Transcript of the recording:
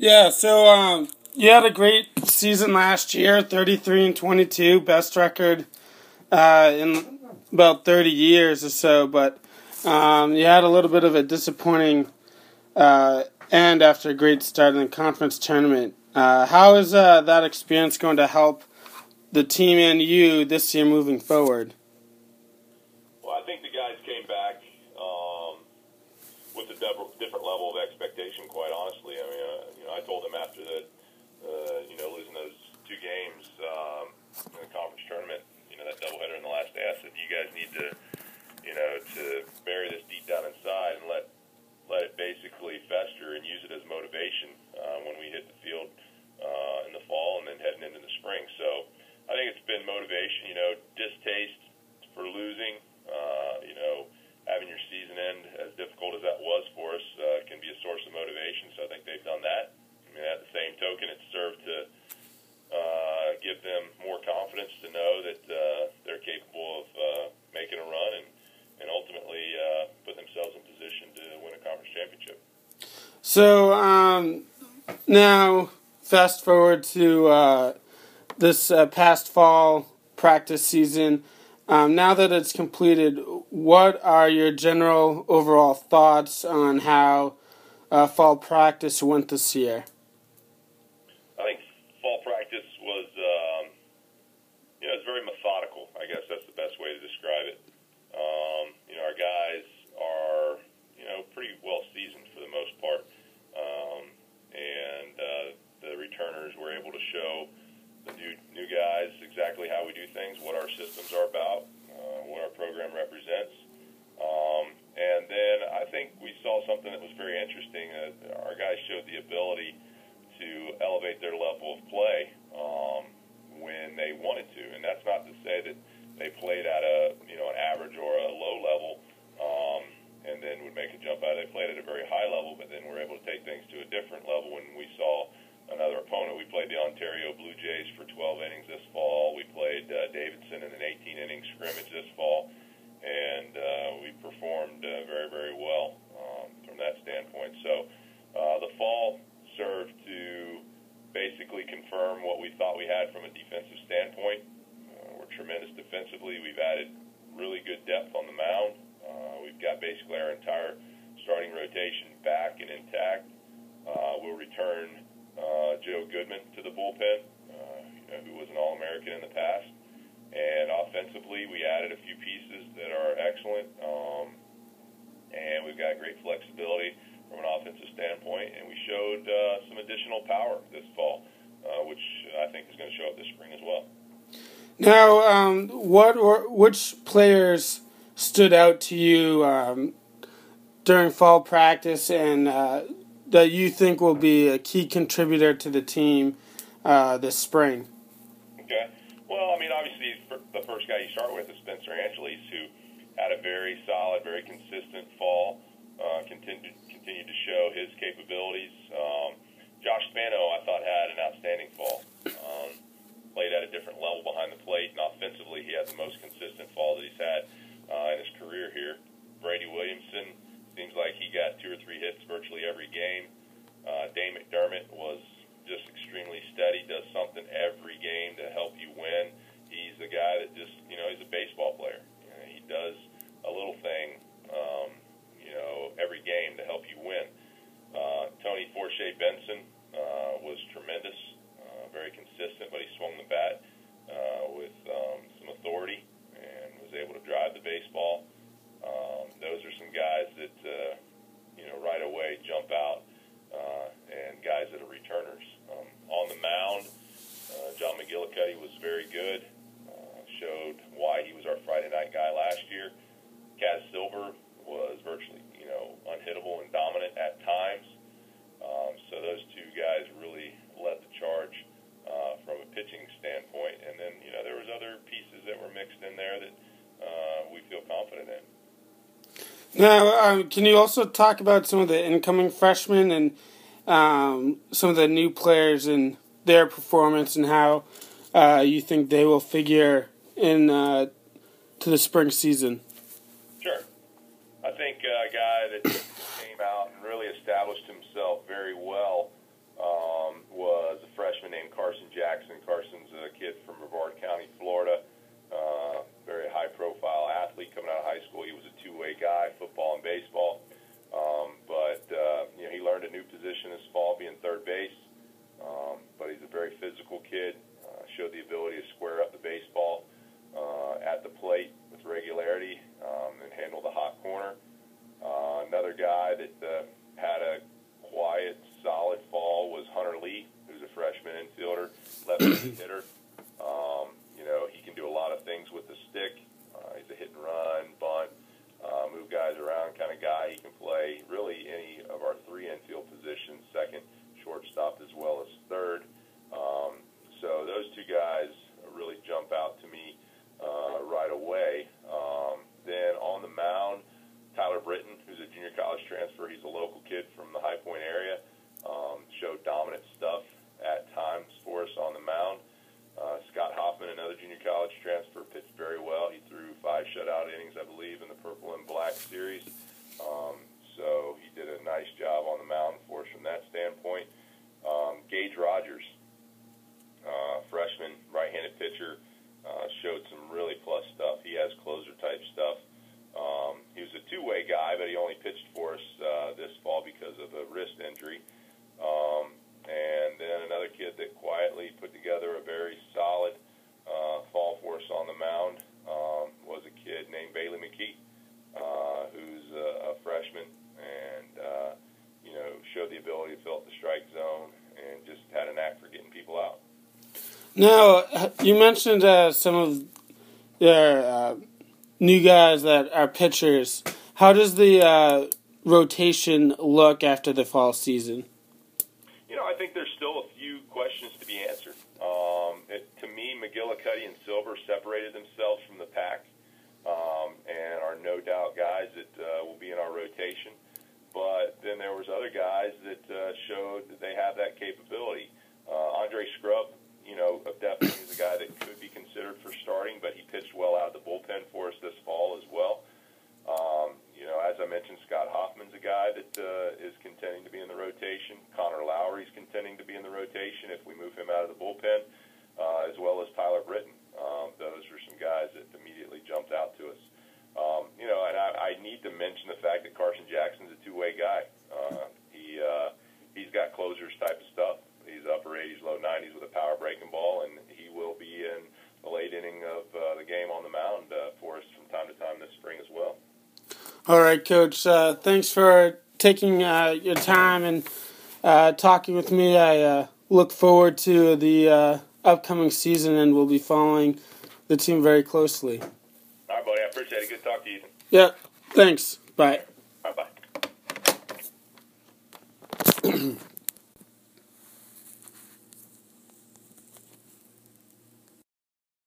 Yeah, so you had a great season last year, 33-22, best record in about 30 years or so, but you had a little bit of a disappointing end after a great start in the conference tournament. How is that experience going to help the team and you this year moving forward? Well, I think the guys came back with a different level of expectation. Quite honestly, I mean, I told them after that, losing those two games in the conference tournament, that doubleheader in the last day, I said, you guys need to, to bury this deep down inside and let it basically fester and use it as motivation when we hit the field in the fall and then heading into the spring. So I think it's been motivation, distaste for losing. Having your season end as difficult as that was for us can be a source of motivation. So I think they've done that. I mean, at the same token, it's served to give them more confidence to know that they're capable of making a run and ultimately put themselves in position to win a conference championship. So now, fast forward to this past fall practice season. Now that it's completed, what are your general overall thoughts on how fall practice went this year? I think fall practice was, it's very methodical. I guess that's the best way to describe it. Our guys are, pretty well seasoned for the most part, and the returners were able to show the new guys exactly how we do things, what our systems are about, what our program represents. And then I think we saw something that was very interesting. Our guys showed the ability to elevate their level of play when they wanted to. And that's not to say that they played at an average or a low level and then would make a jump out. They played at a very high level, but then were able to take things to a different level when we saw another opponent. We played the Ontario Blue Jays for 12 innings this fall. We played Davidson in an 18-inning scrimmage this fall, and we performed very, very well from that standpoint. So the fall served to basically confirm what we thought we had from a defensive standpoint. We're tremendous defensively. We've added really good depth on the mound. We've got basically our entire starting rotation back and intact. We'll return Joe Goodman to the bullpen, who was an All-American in the past. And offensively, we added a few pieces that are excellent, and we've got great flexibility from an offensive standpoint. And we showed some additional power this fall, which I think is going to show up this spring as well. Now, which players stood out to you during fall practice and that you think will be a key contributor to the team this spring? Okay. Well, I mean, obviously, the first guy you start with is Spencer Angeles, who had a very solid, very consistent fall, continued to show his capabilities. Josh Spano, I thought, had an outstanding fall. Played at a different level behind the plate, and offensively, he had the most consistent fall that he's had in his career here. Brady Williamson, seems like he got 2 or 3 hits virtually every game. Dane McDermott was just extremely steady, does something every game to help you win. He's a guy that just, he's a baseball player. He does a little thing, every game to help you win. Tony Forshea Benson was tremendous, very consistent, but he swung the bat with some authority and was able to drive the baseball. Those are some guys that, right away jump out and guys that are returners. On the mound, John McGillicuddy was very good, showed why he was our Friday night guy last year. Kaz Silver was virtually, unhittable and dominant at times. So those two guys really led the charge from a pitching standpoint. And then, there was other pieces that were mixed in there that we feel confident in. Now, can you also talk about some of the incoming freshmen and some of the new players and their performance and how you think they will figure in to the spring season? Sure. I think a guy that came out and really established himself very well good hitter. He can do a lot of things with the stick. He's a hit and run, bunt, move guys around kind of guy. He can play really any of our three infield positions, second, shortstop, as well as third. So those two guys really jump out to me right away. Then on the mound, Tyler Britton, who's a junior college transfer. He's a local kid from the High Point area. Showed dominant stuff at times for us on the mound. Scott Hoffman, another junior college transfer, pitched very well. He threw 5 shutout innings, I believe, in the Purple and Black series. So he did a nice job on the mound for us from that standpoint. Gage Rogers, freshman, right-handed pitcher, showed some really plus stuff. He has closer-type stuff. He was a two-way guy, but he only pitched for us this fall because of a wrist injury. And then another kid that quietly put together a very solid fall for us on the mound was a kid named Bailey McKee, who's a freshman and, showed the ability to fill up the strike zone and just had a knack for getting people out. Now, you mentioned some of their new guys that are pitchers. How does the rotation look after the fall season? I think there's still a few questions to be answered. To me, McGillicuddy and Silver separated themselves from the pack and are no doubt guys that will be in our rotation. But then there was other guys that showed that they have that capability. Andre Scrub, definitely is a guy that could be considered for starting, but he pitched well out of the bullpen for us this fall as well. As I mentioned, Scott Hoffman's a guy that is contending to be in the rotation. Connor Lowry's contending to be in the rotation if we move him out of the bullpen, as well as Tyler Britton. Those were some guys that immediately jumped out to us. And I need to mention the fact that Carson Jackson's a two-way guy. He's got closers type of stuff. He's upper 80s, low 90s with a power breaking ball, and he will be in the late inning of the game on the mound for us from time to time this spring as well. All right, Coach. Thanks for taking your time and talking with me. I look forward to the upcoming season, and we'll be following the team very closely. All right, buddy. I appreciate it. Good to talk to you, Ethan. Yeah, thanks. Bye.